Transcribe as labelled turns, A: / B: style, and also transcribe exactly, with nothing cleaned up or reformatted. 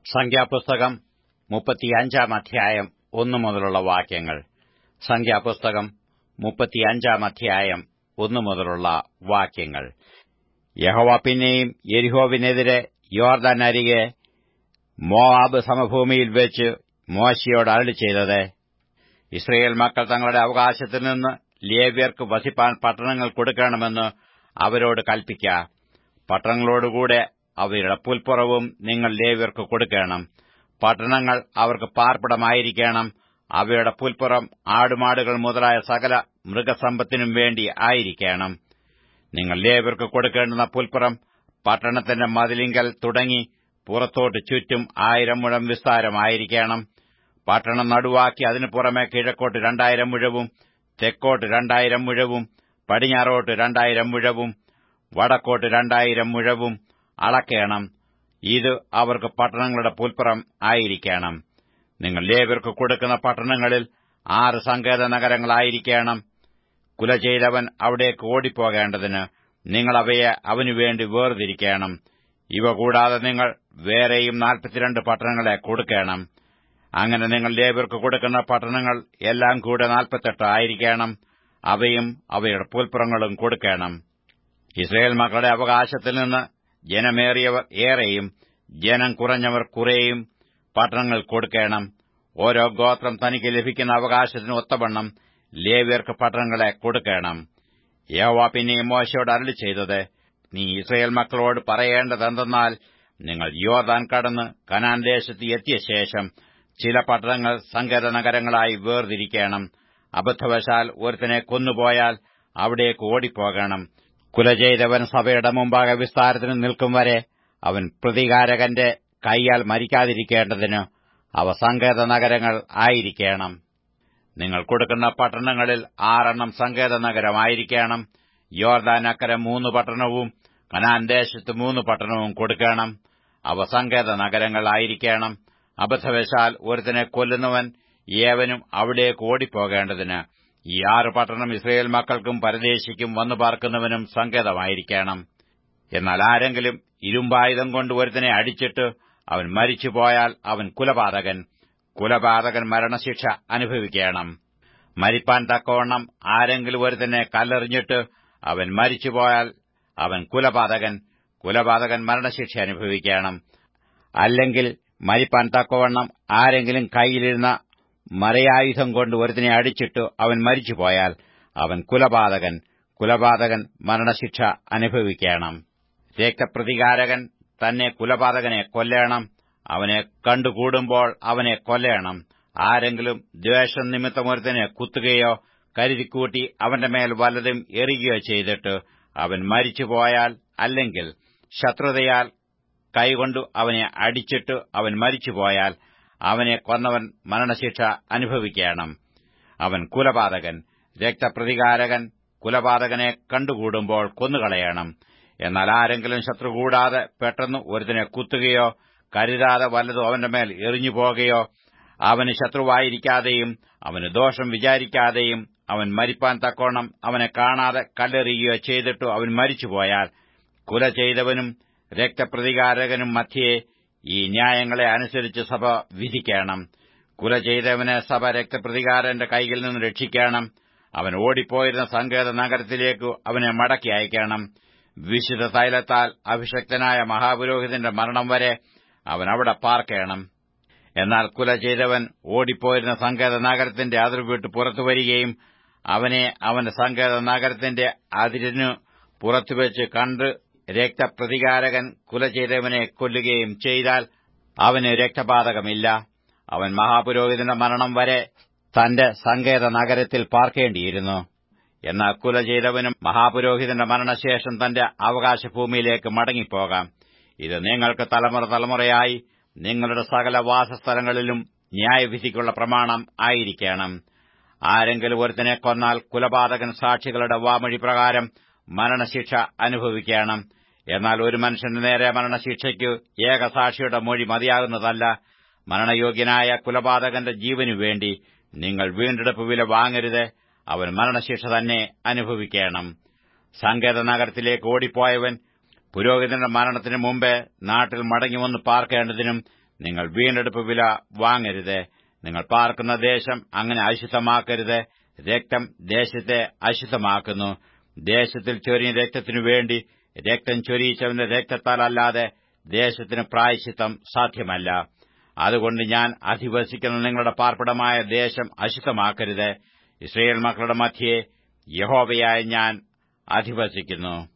A: സംഖ്യാപുസ്തകം മുപ്പത്തിയഞ്ചാം അധ്യായം ഒന്നു മുതലുള്ള വാക്യങ്ങൾ. സംഖ്യാപുസ്തകം മുപ്പത്തിയഞ്ചാം അധ്യായം ഒന്നു മുതലുള്ള വാക്യങ്ങൾ. യഹോവ പിന്നെയും യെരിഹോവിനെതിരെ യോർദാൻ അരികെ മോവാബ് സമഭൂമിയിൽ വെച്ച് മോശെയോട് അരുളിച്ചെയ്തത്, ഇസ്രായേൽ മക്കൾ തങ്ങളുടെ അവകാശത്തിൽ നിന്ന് ലേവ്യർക്ക് വസിപ്പാൻ പട്ടണങ്ങൾ കൊടുക്കണമെന്ന് അവരോട് കൽപ്പിക്ക. പട്ടണങ്ങളോടുകൂടെ അവയുടെ പുൽപ്പുറവും നിങ്ങൾ ലേവ്യർക്ക് കൊടുക്കണം. പട്ടണങ്ങൾ അവർക്ക് പാർപ്പിടമായിരിക്കണം. അവയുടെ പുൽപ്പുറം ആടുമാടുകൾ മുതലായ സകല മൃഗസമ്പത്തിനും വേണ്ടി ആയിരിക്കണം. നിങ്ങൾ ലേവ്യർക്ക് കൊടുക്കേണ്ടുന്ന പുൽപ്പുറം പട്ടണത്തിന്റെ മതിലിങ്കൽ തുടങ്ങി പുറത്തോട്ട് ചുറ്റും ആയിരം മുഴം വിസ്താരമായിരിക്കണം. പട്ടണം നടുവാക്കി അതിനു പുറമെ കിഴക്കോട്ട് രണ്ടായിരം മുഴവും തെക്കോട്ട് രണ്ടായിരം മുഴവും പടിഞ്ഞാറോട്ട് രണ്ടായിരം മുഴവും വടക്കോട്ട് രണ്ടായിരം മുഴവും അളക്കേണം. ഇത് അവർക്ക് പട്ടണങ്ങളുടെ പുൽപ്പുറം ആയിരിക്കണം. നിങ്ങൾ ലേവ്യർക്ക് കൊടുക്കുന്ന പട്ടണങ്ങളിൽ ആറ് സങ്കേത നഗരങ്ങളായിരിക്കണം. കുല ചെയ്തവൻ അവിടേക്ക് ഓടിപ്പോകേണ്ടതിന് നിങ്ങൾ അവയെ അവനുവേണ്ടി വേർതിരിക്കണം. ഇവ കൂടാതെ നിങ്ങൾ വേറെയും നാൽപ്പത്തിരണ്ട് പട്ടണങ്ങളെ കൊടുക്കണം. അങ്ങനെ നിങ്ങൾ ലേവ്യർക്ക് കൊടുക്കുന്ന പട്ടണങ്ങൾ എല്ലാം കൂടെ നാൽപ്പത്തെട്ട് ആയിരിക്കണം. അവയും അവയുടെ പുൽപ്പുറങ്ങളും കൊടുക്കണം. ഇസ്രായേൽ മക്കളുടെ അവകാശത്തിൽ നിന്ന് ജനമേറിയവർ ഏറെയും ജനം കുറഞ്ഞവർ കുറേയും പട്ടണങ്ങൾ കൊടുക്കണം. ഓരോ ഗോത്രം തനിക്ക് ലഭിക്കുന്ന അവകാശത്തിന് ഒത്തവണ്ണം ലേവ്യർക്ക് പട്ടണങ്ങളെ കൊടുക്കണം. യഹോവ പിന്നെയും മോശെയോട് അരുളിച്ചെയ്തത്, നീ ഇസ്രായേൽ മക്കളോട് പറയേണ്ടതെന്തെന്നാൽ, നിങ്ങൾ യോർദാൻ കടന്ന് കനാൻ ദേശത്ത് എത്തിയ ശേഷം ചില പട്ടണങ്ങൾ സങ്കേത നഗരങ്ങളായി വേർതിരിക്കണം. അബദ്ധവശാൽ ഒരുത്തനെ കൊന്നുപോയാൽ അവിടേക്ക് ഓടിപ്പോകണം. കുല ചെയ്തവൻ സഭയുടെ മുമ്പാകെ വിസ്താരത്തിന് നിൽക്കും വരെ അവൻ പ്രതികാരകന്റെ കൈയാൽ മരിക്കാതിരിക്കേണ്ടതിന് അവ സങ്കേത നഗരങ്ങൾ ആയിരിക്കണം. നിങ്ങൾ കൊടുക്കുന്ന പട്ടണങ്ങളിൽ ആറെണ്ണം സങ്കേത നഗരമായിരിക്കണം. യോർദാൻ അക്കരെ മൂന്ന് പട്ടണവും കനാൻ ദേശത്ത് മൂന്ന് പട്ടണവും കൊടുക്കണം. അവ സങ്കേത നഗരങ്ങൾ ആയിരിക്കണം. അബദ്ധവശാൽ ഒരുത്തനെ കൊല്ലുന്നവൻ ഏവനും അവിടേക്ക് ഓടിപ്പോകേണ്ടതിന് ഈ ആറ് പട്ടണം ഇസ്രായേൽ മക്കൾക്കും പരദേശിക്കും വന്നു പാർക്കുന്നവനും സങ്കേതമായിരിക്കണം. എന്നാൽ ആരെങ്കിലും ഇരുമ്പായുധം കൊണ്ട് ഒരുത്തനെ അടിച്ചിട്ട് അവൻ മരിച്ചുപോയാൽ അവൻ കുലപാതകൻ. കുലപാതകൻ മരണശിക്ഷ അനുഭവിക്കണം. മരിപ്പാൻ തക്കവണ്ണം ആരെങ്കിലും ഒരുത്തനെ കല്ലെറിഞ്ഞിട്ട് അവൻ മരിച്ചുപോയാൽ അവൻ കുലപാതകൻ. കുലപാതകൻ മരണശിക്ഷ അനുഭവിക്കണം. അല്ലെങ്കിൽ മരിപ്പാൻ തക്കവണ്ണം ആരെങ്കിലും കൈയിലിരുന്ന മറയായുധം കൊണ്ട് ഒരുത്തനെ അടിച്ചിട്ട് അവൻ മരിച്ചുപോയാൽ അവൻ കുലപാതകൻ. കുലപാതകൻ മരണശിക്ഷ അനുഭവിക്കണം. രക്തപ്രതികാരകൻ തന്നെ കുലപാതകനെ കൊല്ലേണം. അവനെ കണ്ടുകൂടുമ്പോൾ അവനെ കൊല്ലേണം. ആരെങ്കിലും ദ്വേഷം നിമിത്തം ഒരുത്തനെ കുത്തുകയോ കരുതിക്കൂട്ടി അവന്റെ മേൽ വല്ലതും എറിയുകയോ ചെയ്തിട്ട് അവൻ മരിച്ചുപോയാൽ, അല്ലെങ്കിൽ ശത്രുതയാൽ കൈകൊണ്ടു അവനെ അടിച്ചിട്ട് അവൻ മരിച്ചുപോയാൽ അവനെ കൊന്നവൻ മരണശിക്ഷ അനുഭവിക്കണം. അവൻ കുലപാതകൻ. രക്തപ്രതികാരകൻ കുലപാതകനെ കണ്ടുകൂടുമ്പോൾ കൊന്നുകളയണം. എന്നാൽ ആരെങ്കിലും ശത്രു കൂടാതെ പെട്ടെന്ന് ഒരുത്തനെ കുത്തുകയോ കരുതാതെ വല്ലതും അവന്റെ മേൽ എറിഞ്ഞുപോകുകയോ അവന് ശത്രുവായിരിക്കാതെയും അവന് ദോഷം വിചാരിക്കാതെയും അവൻ മരിപ്പാൻ തക്കോണം അവനെ കാണാതെ കല്ലെറിയുകയോ ചെയ്തിട്ടു അവൻ മരിച്ചുപോയാൽ കുല ചെയ്തവനും രക്തപ്രതികാരകനും മധ്യേ ഈ ന്യായങ്ങളെ അനുസരിച്ച് സഭ വിധിക്കണം. കുല ചെയ്തവനെ സഭ രക്തപ്രതികാരന്റെ കൈയിൽ നിന്ന് രക്ഷിക്കണം. അവൻ ഓടിപ്പോയിരുന്ന സങ്കേത നഗരത്തിലേക്ക് അവനെ മടക്കി അയക്കണം. വിശുദ്ധ തൈലത്താൽ അഭിഷക്തനായ മഹാപുരോഹിതന്റെ മരണം വരെ അവൻ അവിടെ പാർക്കണം. എന്നാൽ കുല ചെയ്തവൻ ഓടിപ്പോയിരുന്ന സങ്കേത നഗരത്തിന്റെ അതിർവിട്ട് പുറത്തുവരികയും അവനെ അവന്റെ സങ്കേത നഗരത്തിന്റെ അതിരിനു പുറത്തുവെച്ച് കണ്ട് രക്തപ്രതികാരകൻ കുല ചെയ്തവനെ കൊല്ലുകയും ചെയ്താൽ അവന് രക്തപാതകമില്ല. അവൻ മഹാപുരോഹിതന്റെ മരണം വരെ തന്റെ സങ്കേത നഗരത്തിൽ പാർക്കേണ്ടിയിരുന്നു. എന്നാൽ കുല ചെയ്തവനും മഹാപുരോഹിതന്റെ മരണശേഷം തന്റെ അവകാശഭൂമിയിലേക്ക് മടങ്ങിപ്പോകാം. ഇത് നിങ്ങൾക്ക് തലമുറ തലമുറയായി നിങ്ങളുടെ സകല വാസസ്ഥലങ്ങളിലും ന്യായവിധിക്കുള്ള പ്രമാണം ആയിരിക്കണം. ആരെങ്കിലും ഒരുത്തനെ കൊന്നാൽ കുലപാതകൻ സാക്ഷികളുടെ വാമൊഴി പ്രകാരം മരണശിക്ഷ അനുഭവിക്കണം. എന്നാൽ ഒരു മനുഷ്യന്റെ നേരെ മരണശിക്ഷയ്ക്ക് ഏകസാക്ഷിയുടെ മൊഴി മതിയാകുന്നതല്ല. മരണയോഗ്യനായ കുലപാതകന്റെ ജീവനുവേണ്ടി നിങ്ങൾ വീണ്ടെടുപ്പ് വില വാങ്ങരുത്. അവൻ മരണശിക്ഷ തന്നെ അനുഭവിക്കണം. സങ്കേത നഗരത്തിലേക്ക് ഓടിപ്പോയവൻ പുരോഹിതന്റെ മരണത്തിനു മുമ്പേ നാട്ടിൽ മടങ്ങിവന്ന് പാർക്കേണ്ടതിനും നിങ്ങൾ വീണ്ടെടുപ്പ് വില വാങ്ങരുത്. നിങ്ങൾ പാർക്കുന്ന ദേശം അങ്ങനെ അശുദ്ധമാക്കരുത്. രക്തം ദേശത്തെ അശുദ്ധമാക്കുന്നു. ദേശത്തിൽ ചൊരിഞ്ഞ രക്തത്തിനു വേണ്ടി രക്തം ചൊരിയിച്ചവന്റെ രക്തത്താൽ അല്ലാതെ ദേശത്തിന് പ്രായശ്ചിത്തം സാധ്യമല്ല. അതുകൊണ്ട് ഞാൻ അധിവസിക്കുന്ന നിങ്ങളുടെ പാർപ്പിടമായ ദേശം അശുദ്ധമാക്കരുത്. ഇസ്രായേൽ മക്കളുടെ മധ്യേ യഹോവയായ ഞാൻ അധിവസിക്കുന്നു.